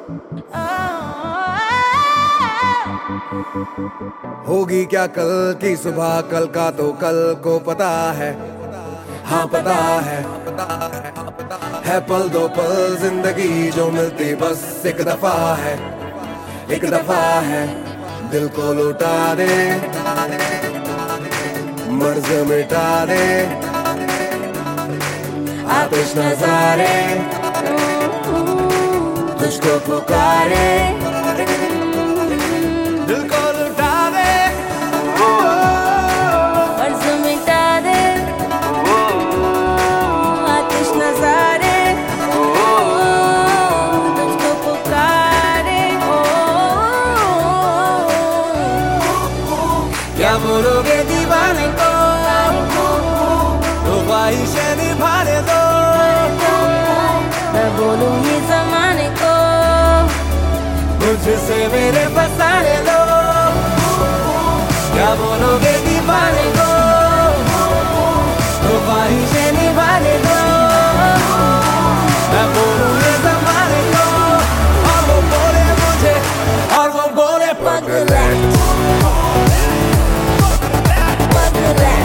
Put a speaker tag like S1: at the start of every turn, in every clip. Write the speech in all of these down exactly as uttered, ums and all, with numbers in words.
S1: होगी क्या कल की सुबह, कल का तो कल को पता है। हाँ पता है, है पल दो पल जिंदगी जो मिलती बस एक दफा है, एक दफा है। दिल को लुटा दे, मर्ज मिटा दे, आतिश नजारे तुझको पुकारे। दिल को लुटा दे,
S2: मर्ज मिटा दे, आतिश नजारे तुझको पुकारे।
S1: क्या बोलोगे दीवाने को, तो ख्वाहिशें निभाने दो।
S2: मैं बोलूं ये जमाने को,
S1: मुझसे मेरे फसाने दो। क्या बोलोगे दीवाने को, तो ख्वाहिशें निभाने दो। मैं बोलूं ये जमाने को, और वो बोले मुझे, और वो बोले
S2: पगला पगला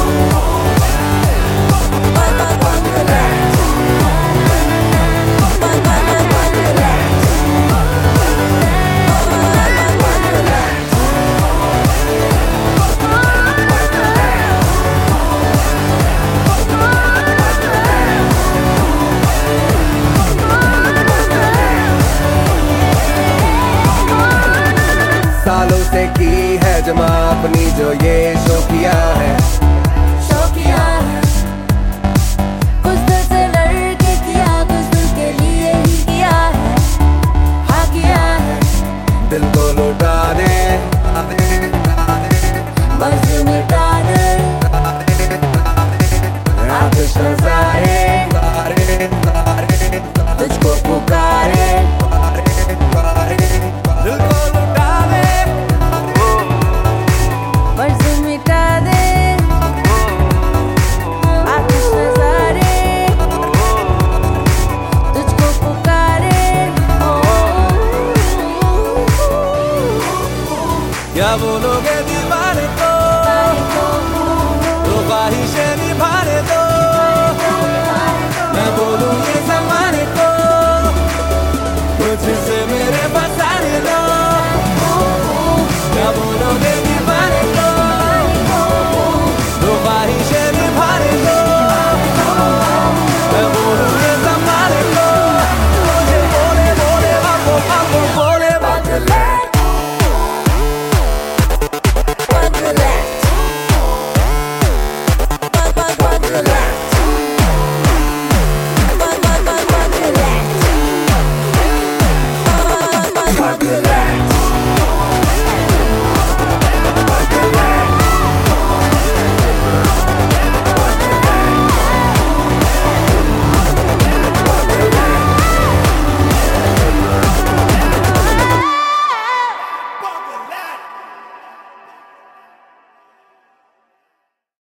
S1: सालों से की है जमा अपनी जो ये शो किया है,
S2: शो किया है। कुछ दिल से लड़के किया, कुछ दिल के लिए ही किया है, हाँ किया है।
S1: दिल को लुटा दे,
S2: मर्ज मिटा दे,
S1: आतिश नजारे
S2: तुझको पुकारे।
S1: दिल को लुटा दे,
S2: मर्ज मिटा दे, आतिश नजारे तुझको पुकारे।
S1: क्या बोलोगे